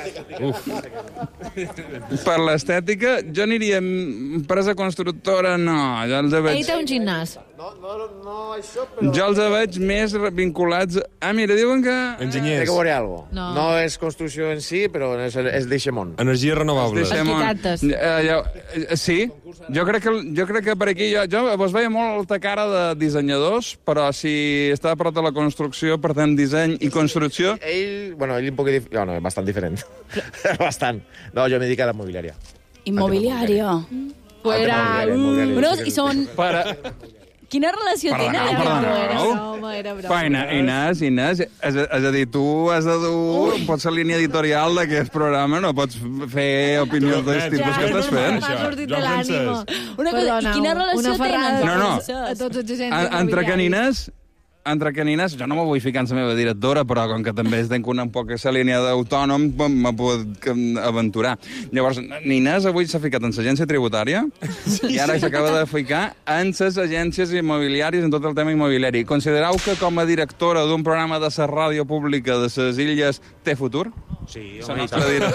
Per l'estètica, jo aniria empresa constructora, no. Ell té un gimnàs. No, això, però... Jo els veig més vinculats... Mira, diuen que... Enginyers. Té que veure alguna cosa. No és construcció en si, però és d'eixe món. Energies renovables. Arquitectes. Sí, jo crec que per aquí... Jo vos veia molta cara de dissenyadors, però si està a prop de la construcció, per tant, disseny i construcció... Ell un poc bastant diferent. Bastant. No, jo m'he dedicat a la mobiliària. Immobiliària. Però, i són... Quina relació tenen? Era broma. Inés, és a dir, tu has de dur... Pots ser línia editorial d'aquest programa, no pots fer opinions dels tipus que estàs fent. M'ha sortit de l'ànima. Una cosa, i quina relació tenen? No. Entre que en Inés entre que nines, jo no me vull ficar en la meva directora, però com que també tenc una poc aquesta línia d'autònom, me puc aventurar. Llavors, Nines avui s'ha ficat en l'agència tributària i ara s'acaba de ficar en les agències immobiliàries, en tot el tema immobiliari. Considereu que com a directora d'un programa de la ràdio pública de les Illes té futur? Sí, home,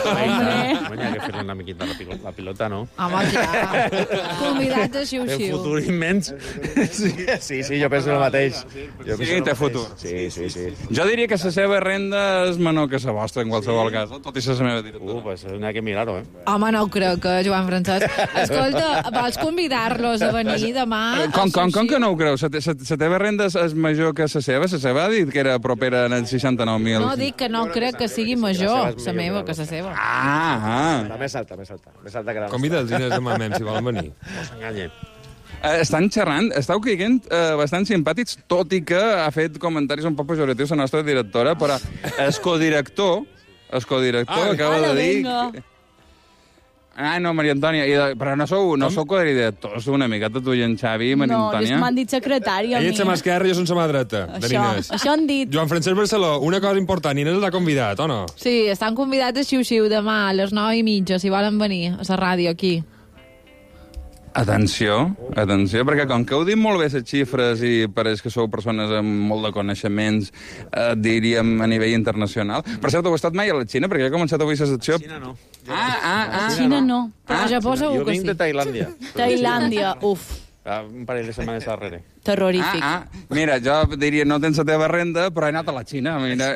hi ha que fer una miqueta la pilota, no? Home, clar. Convidats a xiu-xiu. Té futur immens. Sí, jo penso el mateix. Sí, té futur. Sí. Jo diria que la seva renda és menor que la vostra, en qualsevol cas, tot i ser la meva directora. Pues n'hi ha que mirar-ho, Home, no ho crec, Joan Francesc. Escolta, vols convidar-los a venir demà? Com que no ho creus? La teva renda és major que la seva? La seva ha dit que era propera en els 69.000. No, dic que no crec que sigui major la meva que la seva. Més alta que la Convida els diners de Mamem, si volen venir. No s'enganye. Estan xerrant, estau caient bastant simpàtics, tot i que ha fet comentaris un poc pejoratius la nostra directora, però el codirector acaba de dir... No, Maria Antònia, però no sou codirectors una miqueta, tu i en Xavi, Maria Antònia? No, m'han dit secretària. Ella ets a mà esquerra i jo som a mà dreta, de Nines. Això han dit. Joan Francesc Barceló, una cosa important, Nines els ha convidat, o no? Sí, estan convidats a xiu-xiu demà a les 9:30, si volen venir a la ràdio aquí. Atenció, perquè com que heu dit molt bé les xifres i pareix que sou persones amb molt de coneixements, diríem, a nivell internacional. Per cert, heu estat mai a la Xina? Perquè he començat avui la secció... Xina no. Xina no. Però Japó segur que sí. Jo vinc de Tailàndia. Tailàndia, uf. Un parell de setmanes darrere. Terrorífic. Mira, jo diria, no tens la teva renda, però he anat a la Xina. Mira,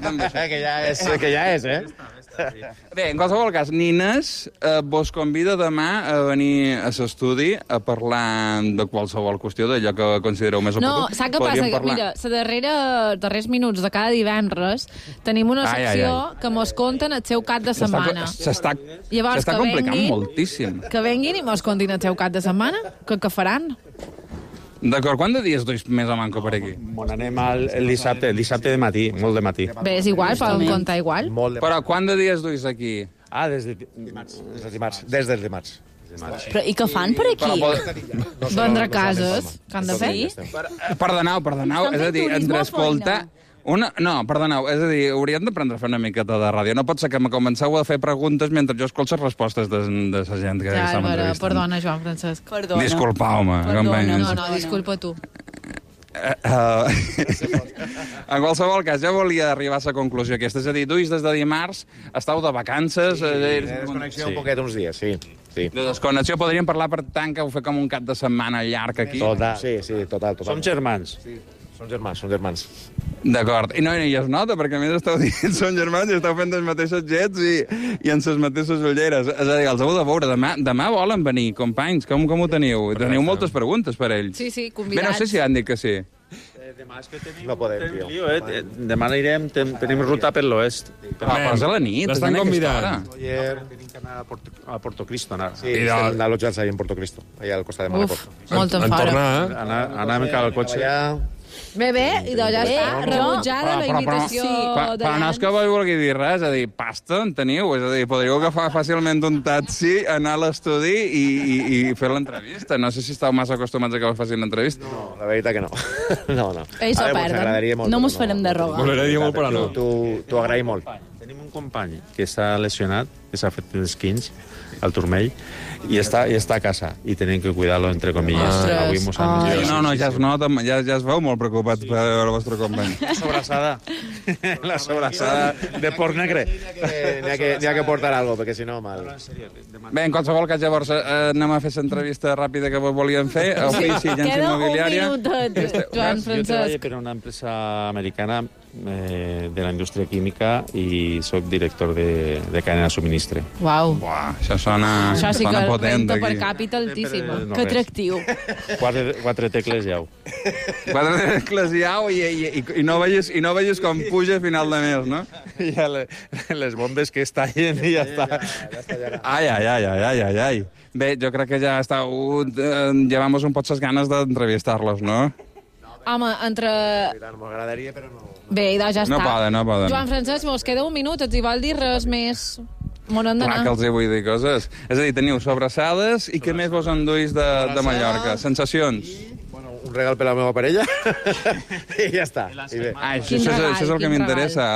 que ja és, Bé, en qualsevol cas, Nines vos convida demà a venir a l'estudi a parlar de qualsevol qüestió, d'allò que considereu més oportú. No, saps què passa? Mira, darrers minuts de cada divendres tenim una secció que mos conten el seu cap de setmana. S'està complicant moltíssim. Que venguin i mos contin el seu cap de setmana, que faran. D'acord, quant de dies duis més o manco per aquí? Anem el dissabte de matí, molt de matí. Bé, és igual, poden comptar igual. Però quant de dies duis aquí? Des del dimarts. Però i què fan per aquí? Vendre cases, que han de fer? Perdoneu, és a dir, entre escoltar... perdoneu, és a dir, hauríem d'aprendre a fer una miqueta de ràdio. No pot ser que me comenceu a fer preguntes mentre jo escolto les respostes de la gent que està m'entrevistant. Perdona, Joan Francesc. Disculpau-me, companys. No, disculpa tu. En qualsevol cas, ja volia arribar a la conclusió aquesta. És a dir, duis des de dimarts, estau de vacances... De desconnexió un poquet uns dies, sí. De desconnexió podríem parlar, per tant, que heu fet com un cap de setmana llarg aquí. Sí, total. Som germans. Som germans. D'acord. I es nota, perquè a més esteu dient són germans i esteu fent els mateixos gets i en les mateixes ulleres. És a dir, els heu de veure. Demà volen venir, companys. Com ho teniu? Teniu moltes preguntes per ells. Sí, convidats. Bé, no sé si han dit que sí. Demà és que tenim... No podem, tio. Demà anirem, tenim ruta per l'oest. Però és a la nit. L'estan convidant. Tenim que anar a Porto Cristo. Sí, estem allotjats ahí en Porto Cristo, allà al costat de Malaporto. Molt en fora. Anar amb el cotxe. Bé, i ja està rebutjada la invitació. Però no és que vulgui dir res, és a dir, pasta en teniu, és a dir, podríeu agafar fàcilment un taxi, anar a l'estudi i fer l'entrevista. No sé si esteu massa acostumats a que us facin l'entrevista. No, la veritat que no. No. Ells ho perden. No mos farem de roba. M'agradaria molt, però no. T'ho agraïm molt. Tenim un company que s'ha lesionat, que s'ha fet els quins al turmell, i està a casa, i tenim que cuidar-lo, entre comilles. Avui mos han No, ja es nota, ja es veu molt preocupat per el vostre company. La sobrassada de porc negre. N'hi ha que portar alguna cosa, perquè si no, mal. Bé, en qualsevol cas, llavors, anem a fer l'entrevista ràpida que volíem fer. Ofici, agència immobiliària. Queda un minutet, Joan Francesc. Jo treballo per una empresa americana de la indústria química i soc director de cadena de subministre. Uau. Això sona potent. Això sí que renta per càpita altíssima. Que atractiu. 4 tecles jau. 4 tecles jau i no veies com puja a final de mes, no? Ja les bombes que estallen i ja està. Ai. Bé, jo crec que ja llevamos un pot les ganes d'entrevistar-los, no? Home, M'agradaria, però no. Bé, ja està. No poden. Joan Francesc, mos queda un minut, et hi vol dir res més? M'on han d'anar? Clar que els hi vull dir coses. És a dir, teniu sobrassades i què més vos enduís de Mallorca? Sensacions? un regal per la meva parella i ja està. I bé. Això és el que m'interessa.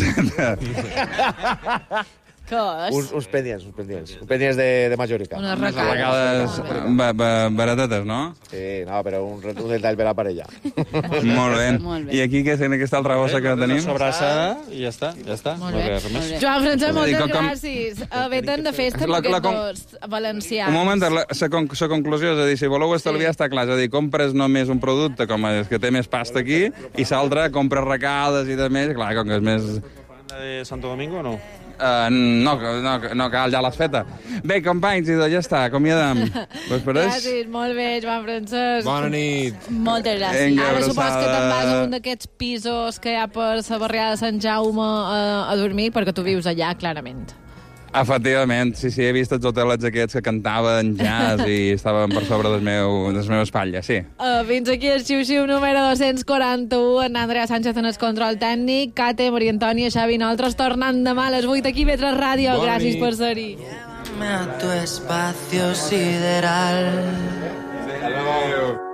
Què és? Uns pendients de Mallorca. Unes regades baratetes, no? Sí, no, però un detall per la parella. Molt bé. I aquí, què és en aquesta altra bossa que tenim? Una sobrassada i ja està. Molt bé. Joan Francesc, moltes gràcies. Veten de festa amb aquests dos valencians. Un moment, la conclusió és a dir, si voleu estalviar, està clar. És a dir, compres només un producte com és que té més pasta aquí i l'altre compres recades i de més. Clar, com que és més... De Santo Domingo o no? No cal, ja l'has feta. Bé, companys, ja està, acomiadem. Gràcies, molt bé, Joan Francesc. Bona nit. Moltes gràcies. Ara supos que te'n vas a un d'aquests pisos que hi ha per la barriada de Sant Jaume a dormir, perquè tu vius allà, clarament. Efectivament, sí, he vist els hotelets aquests que cantaven jazz i estaven per sobre de les meves espatlles, sí. Fins aquí el xiu-xiu número 241, en Andrea Sánchez en el control tècnic, Kate, Maria Antònia, Xavi, nosaltres tornant demà a les 8 aquí a Vetres Ràdio. Gràcies per ser-hi. Llévame a tu espacio sideral. Adéu.